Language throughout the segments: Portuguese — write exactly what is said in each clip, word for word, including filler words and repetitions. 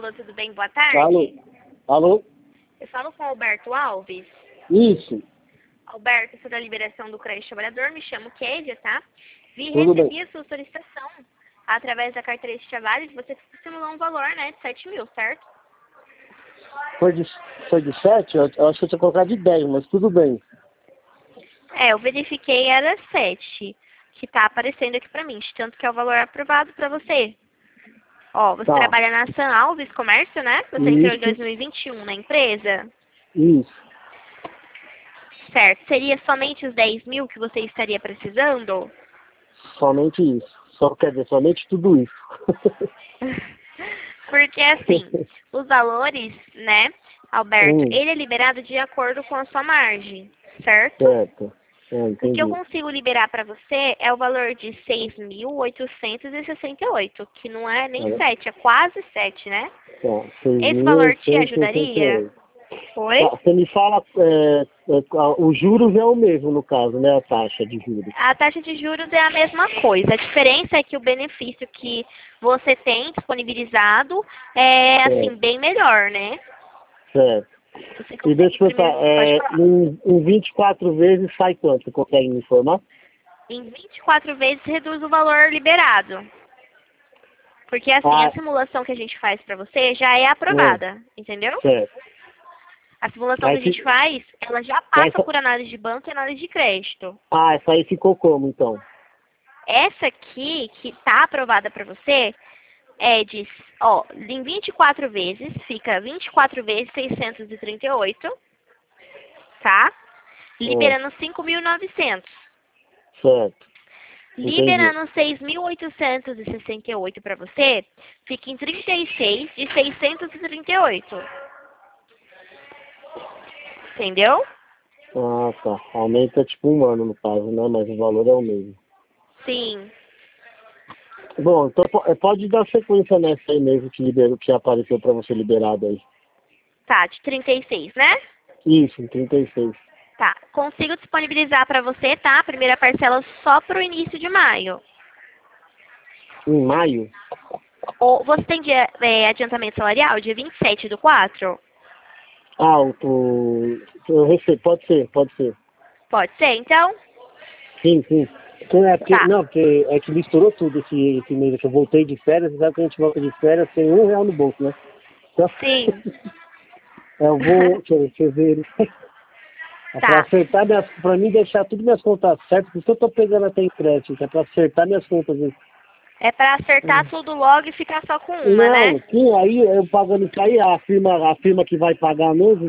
Alô, tudo bem? Boa Alô? tarde. Alô? Eu falo com o Alberto Alves. Isso. Alberto, sou da liberação do crédito trabalhador, me chamo Kédia, tá? Vi Tudo bem. recebi a sua solicitação através da carteira de trabalho, você simulou um valor, né, de sete mil, certo? Foi de, foi de sete? Eu, eu acho que eu tinha colocado de dez, mas tudo bem. É, eu verifiquei, era sete, que tá aparecendo aqui pra mim, tanto que é o valor aprovado pra você. Ó, você Tá. trabalha na San Alves Comércio, né? Você entrou em Isso. dois mil e vinte e um na empresa. Isso. Certo. Seria somente os dez mil que você estaria precisando? Somente isso. Só quer dizer, somente tudo isso. Porque assim, os valores, né, Alberto, hum, ele é liberado de acordo com a sua margem, certo? certo. É, O que eu entendi. consigo liberar para você é o valor de seis mil oitocentos e sessenta e oito, que não é nem Olha, sete, é quase sete, né? tá. seis Esse mil valor te oitocentos e sessenta e ajudaria? oito. Oi? Tá, você me fala, é, é, o juros é o mesmo, no caso, né? A taxa de juros. A taxa de juros é a mesma coisa. A diferença é que o benefício que você tem disponibilizado é, assim, Certo. bem melhor, né? Certo. Você E deixa consegue eu perguntar, primeiro... Pode é, falar. em, em vinte e quatro vezes sai quanto? Você consegue me informar? Em vinte e quatro vezes reduz o valor liberado. Porque, assim, a Ah, simulação que a gente faz para você já é é, aprovada, entendeu? certo. A simulação que Aí, a gente fi- faz, ela já passa essa, por análise de banco e análise de crédito. ah, essa aí ficou como, então? Essa aqui, que está aprovada para você, é de, ó, em vinte e quatro vezes, fica vinte e quatro vezes seiscentos e trinta e oito, tá? É, Liberando cinco mil e novecentos. certo. Entendi. Liberando seis mil oitocentos e sessenta e oito para você, fica em trinta e seis de seiscentos e trinta e oito. Entendeu? Ah, tá. Aumenta tipo um ano no caso, né? Mas o valor é o mesmo. Sim. Bom, então po- eh, pode dar sequência nessa aí mesmo que, liberou, que apareceu para você liberado aí. Tá, de trinta e seis, né? Isso, em trinta e seis. Tá. Consigo disponibilizar para você, tá? A primeira parcela só pro início de maio. Em maio? Ou você tem dia, é, adiantamento salarial dia vinte e sete do quatro? Ah, o, o, eu recebo, pode ser, pode ser. Pode ser, então? Sim, sim. Então, é porque, Tá. não, porque é que misturou tudo esse, esse mês que eu voltei de férias, você sabe que a gente volta de férias sem um real no bolso, né? Então, Sim. é, eu vou, deixa eu ver, fevereiro. É pra Tá. acertar minhas, pra mim deixar tudo minhas contas certas, por isso que eu tô pegando até empréstimo, é pra acertar minhas contas. Né? É pra acertar tudo logo e ficar só com uma, né? Não, sim, aí eu pagando isso aí, a firma, a firma que vai pagar mesmo,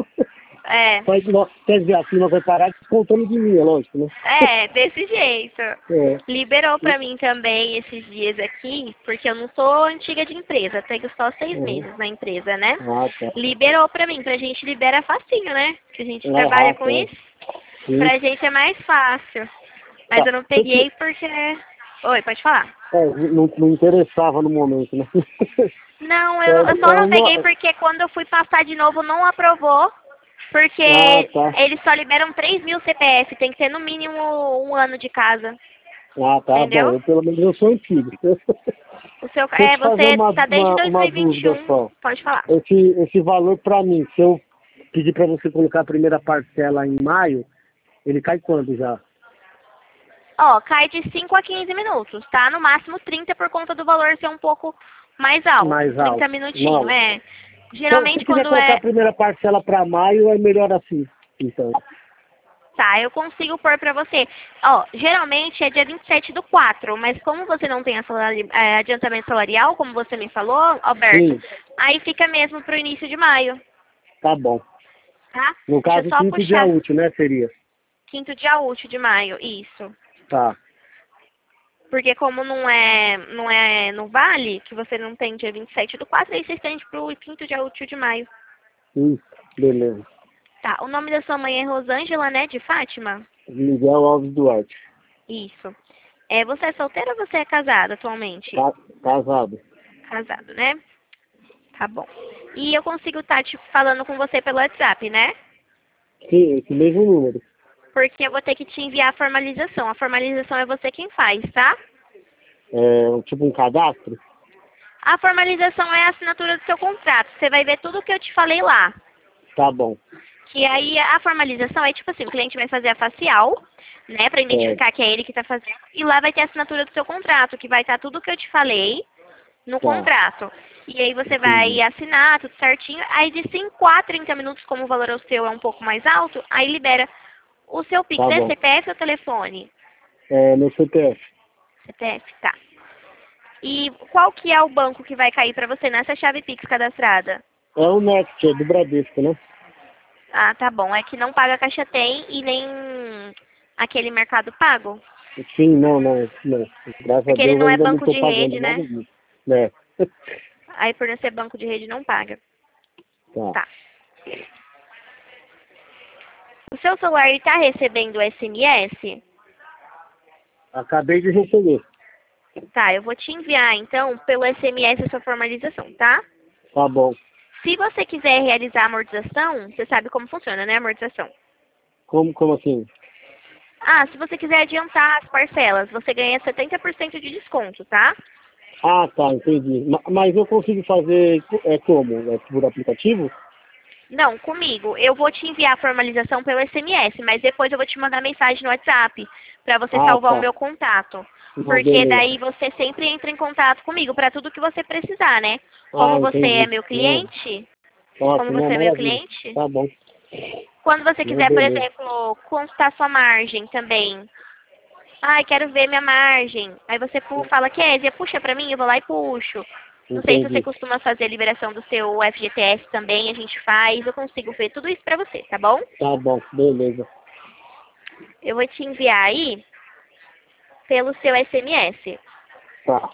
É. vai, quer dizer, a firma vai parar descontando de mim, é lógico, né? É, desse jeito. É. Liberou pra mim também esses dias aqui, porque eu não sou antiga de empresa, tenho só seis Uhum. meses na empresa, né? Ah, tá. Liberou pra mim, pra gente libera facinho, né? Que a gente trabalha Ah, com tá. isso. Sim. Pra gente é mais fácil. Mas Tá. eu não Você que, peguei porque... Oi, pode falar. é, não, não interessava no momento, né? Não, eu, É, não- eu só é não peguei uma... porque quando eu fui passar de novo não aprovou. Ah, Porque tá. eles só liberam três mil C P F, tem que ter no mínimo um ano de casa. Ah, tá bom. Entendeu? Eu, pelo menos eu sou antigo. O seu, Deixa eu é, te fazer você uma, tá desde uma, dois mil uma e vinte e dúvida um, só. pode falar. Esse, esse valor para mim, se eu pedir para você colocar a primeira parcela em maio, ele cai quando já? Ó, cai de cinco a quinze minutos, tá? No máximo trinta por conta do valor ser um pouco mais alto. Mais trinta alto. minutinhos, Não. é. Então, se Geralmente quiser quando colocar a é... primeira parcela para maio, é melhor assim. Então. Tá, eu consigo pôr pra você. Ó, geralmente é dia vinte e sete do quatro, mas como você não tem a salari- é, adiantamento salarial, como você me falou, Alberto, Sim, aí fica mesmo pro início de maio, tá bom. tá? No Deixa eu caso, só quinto dia puxar. útil, né? Seria. Quinto dia útil de maio, isso. Tá. Porque como não é, não é no Vale, que você não tem dia vinte e sete do quatro, aí você estende pro quinto dia útil de maio. Isso, beleza. Tá, o nome da sua mãe é Rosângela, né, de Fátima? Miguel Alves Duarte. Isso. É, você é solteira ou você é casada atualmente? Ca- casado. Casado, né? Tá bom. E eu consigo estar te falando com você pelo WhatsApp, né? Sim, esse mesmo número. Porque eu vou ter que te enviar a formalização. A formalização é você quem faz, tá? É tipo um cadastro? A formalização é a assinatura do seu contrato. Você vai ver tudo o que eu te falei lá. Tá bom. Que aí a formalização é tipo assim, o cliente vai fazer a facial, né, para identificar É, que é ele que está fazendo, e lá vai ter a assinatura do seu contrato, que vai estar tudo o que eu te falei no tá. contrato. E aí você vai Entendi. assinar tudo certinho, aí de cinco a trinta minutos, como o valor é o seu é um pouco mais alto, aí libera o seu Pix. Tá É bom. C P F ou telefone? É, meu C P F. C P F, tá. E qual que é o banco que vai cair para você nessa chave Pix cadastrada? É o Next, é do Bradesco, né? Ah, tá bom. É que não paga Caixa Tem e nem aquele Mercado Pago. Sim, não, não, não. Graças a Porque ele Deus não é ainda não banco estou de pagando rede, nada né? disso. Né? Aí por não ser banco de rede não paga. Tá. Tá. O seu celular está recebendo S M S? Acabei de receber. Tá, eu vou te enviar então pelo S M S a sua formalização, tá? Tá bom. Se você quiser realizar a amortização, você sabe como funciona, né, a amortização? Como, como assim? Ah, se você quiser adiantar as parcelas, você ganha setenta por cento de desconto, tá? Ah, tá, entendi. Ma- Mas eu consigo fazer co- é, como? É por aplicativo? Não, comigo. Eu vou te enviar a formalização pelo S M S, mas depois eu vou te mandar mensagem no WhatsApp para você Ah, salvar o tá. meu contato. Não, Porque beleza. daí você sempre entra em contato comigo para tudo que você precisar, né? Ah, Como você é entendi. meu Não, cliente, como ótimo, não, você é meu maravilha. cliente, Tá bom. quando você Não, quiser, por beleza. exemplo, consultar sua margem também. Ai, quero ver minha margem. Aí você pu- fala, Kézia, puxa pra mim, eu vou lá e puxo. Não sei se você Entendi. costuma fazer a liberação do seu F G T S também, a gente faz, eu consigo ver tudo isso pra você, tá bom? Tá bom, beleza. Eu vou te enviar aí pelo seu S M S. Tá.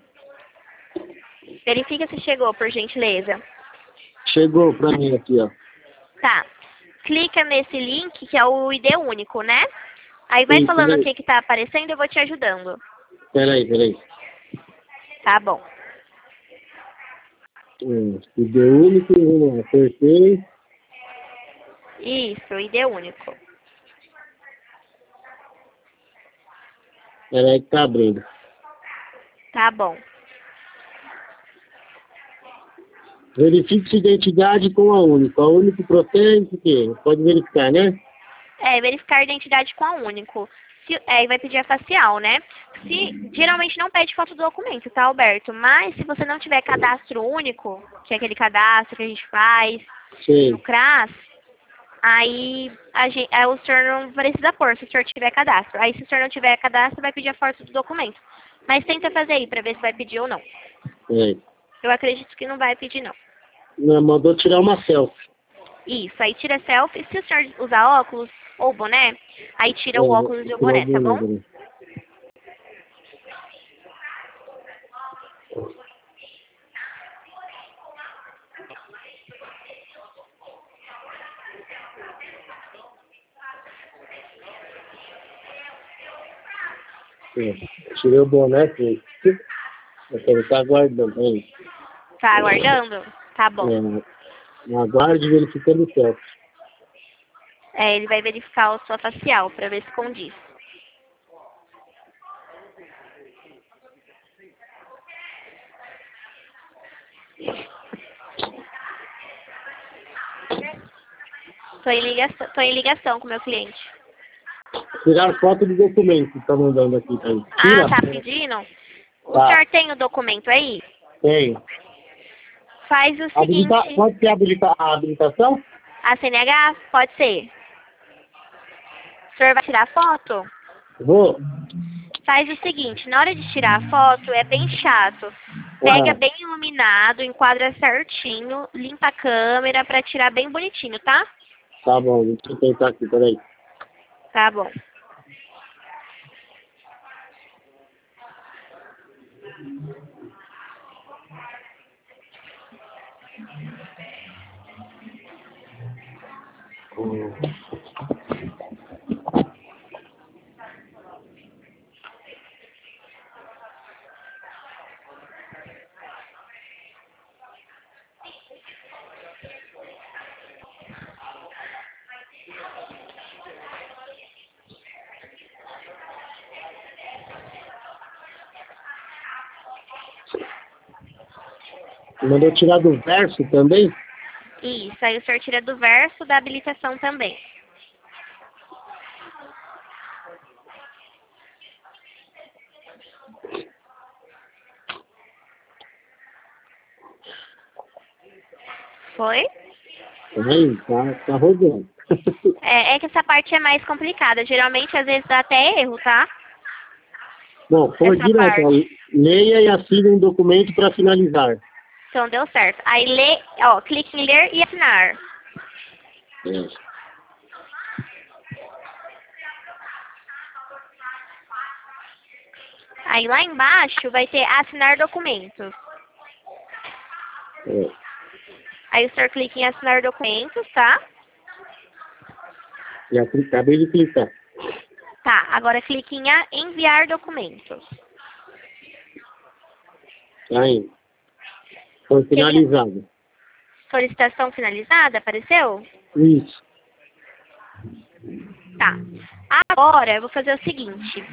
Verifica se chegou, por gentileza. Chegou pra mim aqui, ó. Tá. Clica nesse link que é o I D único, né? Aí vai Sim, falando o peraí. que que tá aparecendo, eu vou te ajudando. Peraí, peraí. Tá bom. Hum, I D único, vamos lá, apertei. Isso, I D único. Peraí que tá abrindo. Tá bom. Verifique sua identidade com a único. A único protege o quê? Pode verificar, né? É, verificar a identidade com a único. Se, é, e vai pedir a facial, né? Se, geralmente não pede foto do documento, tá, Alberto? Mas se você não tiver cadastro único, que é aquele cadastro que a gente faz no Sei. CRAS, aí, a gente, aí o senhor não precisa pôr, se o senhor tiver cadastro. Aí se o senhor não tiver cadastro, vai pedir a foto do documento. Mas tenta fazer aí pra ver se vai pedir ou não. Peraí. Eu acredito que não vai pedir, não. Não, mandou tirar uma selfie. Isso, aí tira selfie. Se o senhor usar óculos ou boné, aí É, tira o vou óculos e o tirar o boné, tá boné, bom? peraí. É, tirei o boné, foi. Ele tá aguardando. Aí. Tá aguardando? Tá bom. É, aguarde verificando o selfie. É, ele vai verificar a sua facial pra ver se condiz. Tô em ligação, tô em ligação com o meu cliente. Tirar foto do documento que tá mandando aqui pra mim. Ah, Tira? tá pedindo? O Tá, senhor tem o documento aí? tem. Faz o Habilita... seguinte, Pode ser habilita... a habilitação? a C N H? Pode ser. O senhor vai tirar foto? Vou. Faz o seguinte, na hora de tirar a foto é bem chato. Pega Ah, bem iluminado, enquadra certinho, limpa a câmera pra tirar bem bonitinho, tá? tá bom, deixa eu tentar aqui, peraí. Tá bom. Mandou tirar do verso também? Isso, aí o senhor tira do verso da habilitação também. Foi? Aí, tá, tá rodando. É, é que essa parte é mais complicada. Geralmente, às vezes, dá até erro, tá? Não, foi Essa direto. Ó, parte. leia e assine um documento para finalizar. Então, deu certo. Aí, lê, ó, clique em ler e assinar. É. Aí, lá embaixo, vai ter assinar documentos. É. Aí, o senhor clica em assinar documentos, tá? Já cli- acabei de clicar. Tá, agora clique em a- enviar documentos. Aí. Foi finalizado. Solicitação finalizada, apareceu? Isso. Tá. Agora, eu vou fazer o seguinte.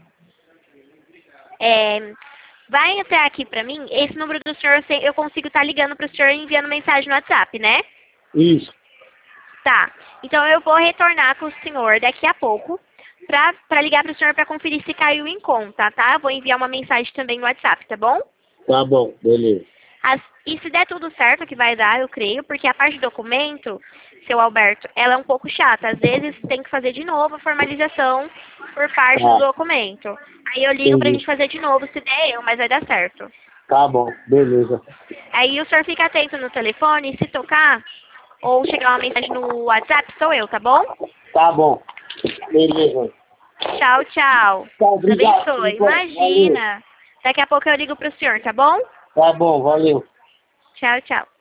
É, vai entrar aqui pra mim, esse número do senhor, eu sei- eu consigo estar ligando pro senhor e enviando mensagem no WhatsApp, né? Isso. Tá. Então, eu vou retornar com o senhor daqui a pouco pra, pra ligar pro senhor pra conferir se caiu em conta, tá? Eu vou enviar uma mensagem também no WhatsApp, tá bom? Tá bom, beleza. As- e se der tudo certo, que vai dar, eu creio, porque a parte do documento, seu Alberto, ela é um pouco chata. Às vezes tem que fazer de novo a formalização por parte do Tá. documento. Aí eu ligo pra Entendi. gente fazer de novo, se der eu, mas vai dar certo. Tá bom, beleza. Aí o senhor fica atento no telefone, se tocar, ou chegar uma mensagem no WhatsApp, sou eu, tá bom? Tá bom. Beleza. Tchau, tchau. Tá, Deus obrigado. abençoe. Valeu. Imagina. Daqui a pouco eu ligo pro senhor, tá bom? Tá bom, valeu. Tchau, tchau.